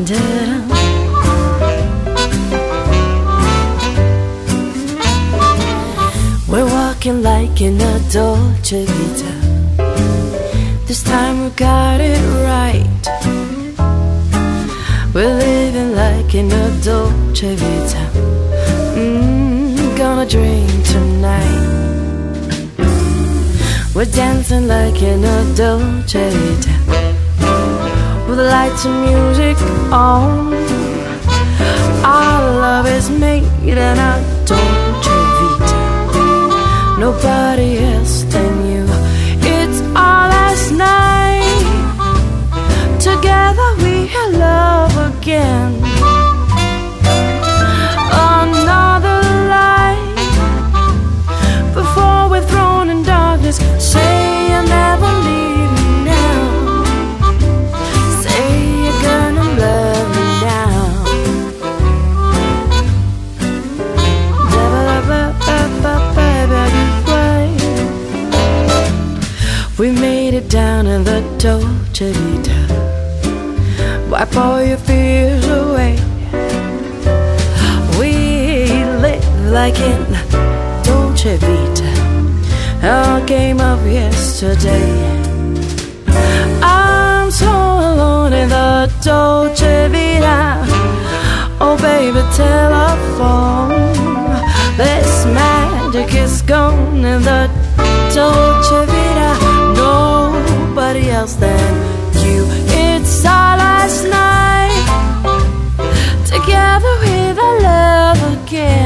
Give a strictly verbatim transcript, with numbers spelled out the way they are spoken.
We're walking like in a Dolce Vita. This time we got it right. We're living like in a Dolce Vita. Mmm, gonna drink tonight. We're dancing like in a Dolce Vita, with the lights and music on. Our love is made in a Dolce Vita. Nobody else than you. It's our last night. Together we love again. Another light before we're thrown in darkness. Say you'll never leave me now. Say you're gonna love me now. We made it down in the Dolce Vita. Wipe all your fears away. We live like in Dolce Vita, our game of yesterday. I'm so alone in the Dolce Vita. Oh baby, telephone. This magic is gone in the Dolce Vita. Nobody else than you. It's our last night. Together with our love again.